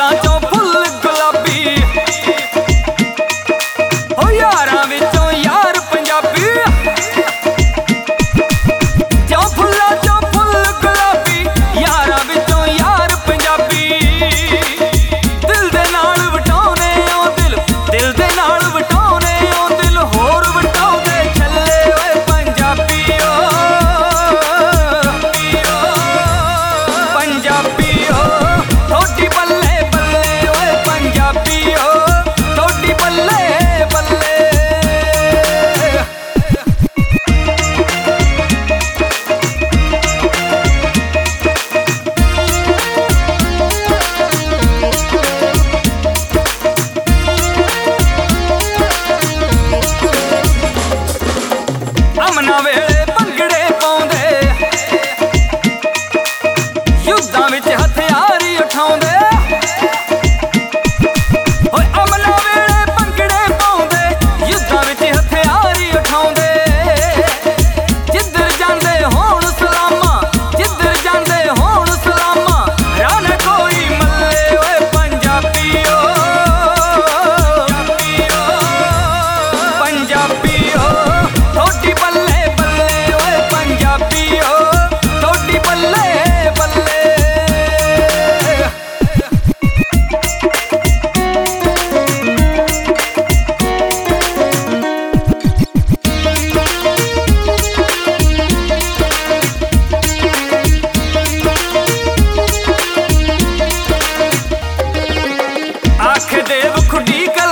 फुल्लां चों फुल गुलाबी हो यारां विचों यार पंजाबी जो फुल्लां चों फुल गुलाबी यारां विचों यार पंजाबी दिल दे नाल वटाउने ओ दिल दिल दे नाल वटाउने ओ दिल होर वटाउंदे छल्ले ओए पंजाबी पंजाबी थोड़ी बल्ले बल्ले ओए पंजाबी थोड़ी बल्ले बल्ले अमना वेले भंगड़े पाउंदे युद्धां विच हथियार ही उठाउंदे ओए अमना वेले भंगड़े पाउंदे युद्धां विच हथियार ही उठाउंदे जिधर जांदे होण सलामा जिधर जांदे होण सलामा रान कोई मल्ले ओए पंजाबी पंजाबी थोड़ी बल्ले बल्ले ओए पंजाबी थोड़ी बल्ले बल्ले आख देव खुडी कर